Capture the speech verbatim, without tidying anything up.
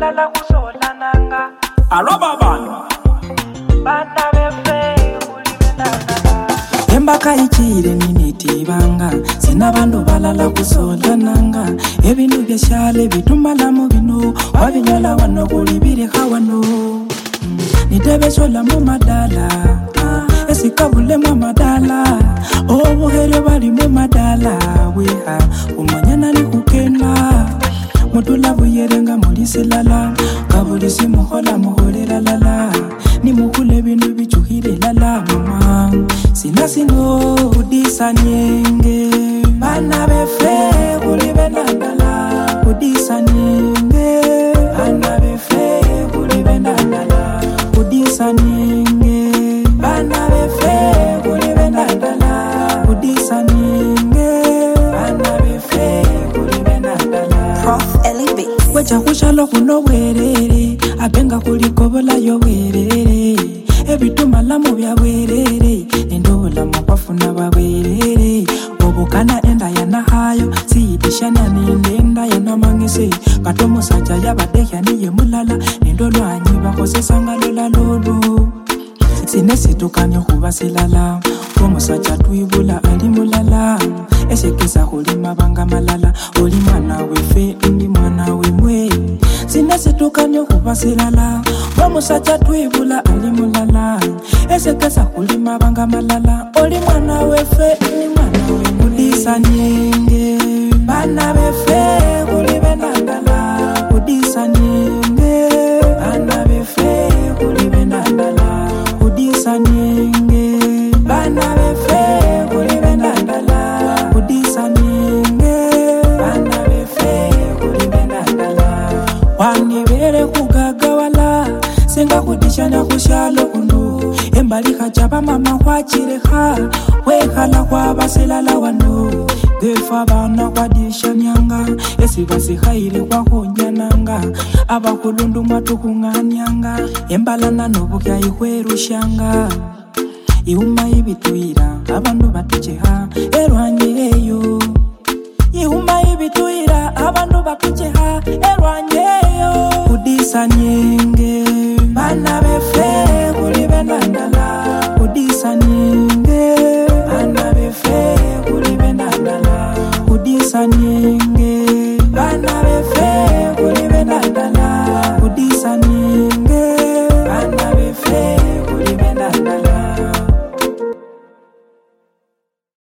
balala kusola nanga Arababan bana befe ulibenana Embaka ichire ninitibanga sina bandu balala kusola nanga ebintu byashale bitumala mu bino wabinyola wano kulibire kawano nitebe sola mu madala esikabule mu madala obuhere bali mu madala weha umanyana ni kukena mutula buyerenga muri silala kabuli simuhola muholera lala ni mukule bintu bichuhire lala mama sina sino udisa nyenge bana befe kuli benandala udisa nyenge bana befe kuli benandala udisa nyenge bana befe kuli benandala udisa nyenge bana befe kuli benandala Prof Ellie Wecha kushalo kuno werere abenga kulikobola yo werere ebituma lamu bya werere nendola mapafuna ba werere obukana enda yana hayo siidishana nenda yana mangese katomo saja yabadehya niye mulala nendolo anyi bakosesanga lola lolo sinesi tukanyo kuba silala omusacha twibula ali mulala esekesa kulima banga malala oli mwana wefe ndi mwana wemwe sinesi tukanyo kuba silala omusacha twibula ali mulala esekesa kulima banga malala oli mwana wefe ndi mwana wemwe udisa nyenge bana befe kuli benandala udisa nyenge bana befe kuli benandala udisa nyenge bana befe kuli benandala udisa nyenge bana befe kuli benandala wanibere kugagawala senga kudishana kushalo kuno embali kachaba mama kwachireha wekhala kwa baselala wano gefa bana kwadisha nyanga esibasi khaire kwa konyananga abakulundu matukunganyanga embalana nobukya ihwerushanga iuma ibituira abantu batucheha erwanyire